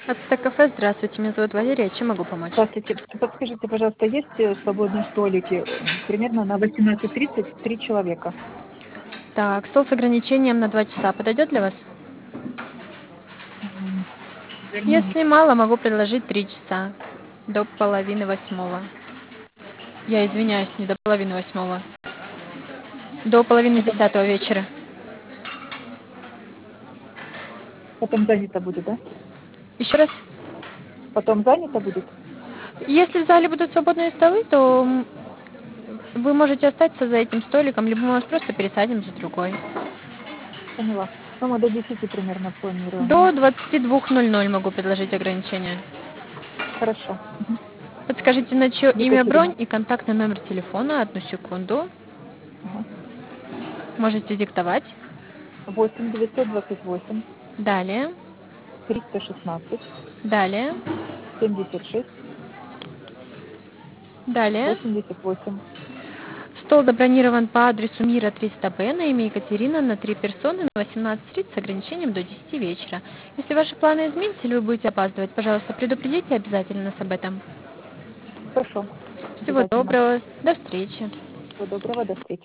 Ацтек-кафе, здравствуйте, меня зовут Валерия, чем могу помочь? Здравствуйте. Подскажите, пожалуйста, есть свободные столики примерно на 18:30 3 человека? Так, стол с ограничением на 2 часа подойдет для вас? М, Наверное, нет. Если мало, могу предложить 3 часа, до половины восьмого. Я извиняюсь, не до половины восьмого, до половины Потом, 10 вечера. потом занято будет, да? Еще раз, Потом занято будет? если в зале будут свободные столы, то вы можете остаться за этим столиком, либо мы вас просто пересадим за другой. Поняла. Ну, мы до 10 примерно планируем, До да? 22:00 могу предложить ограничение. Хорошо. Подскажите, на чье имя Екатерина. бронь и контактный номер телефона? Одну секунду. Ага. Можете диктовать. 8 928 Далее. 316 Далее. 76 Далее. 88. Стол забронирован по адресу Мира 300Б на имя Екатерина на 3 персоны на 18:30 с ограничением до 10 вечера. Если ваши планы изменятся или вы будете опаздывать, пожалуйста, предупредите обязательно нас об этом. Хорошо. Всего Обязательно. доброго. До встречи. Всего доброго. До встречи.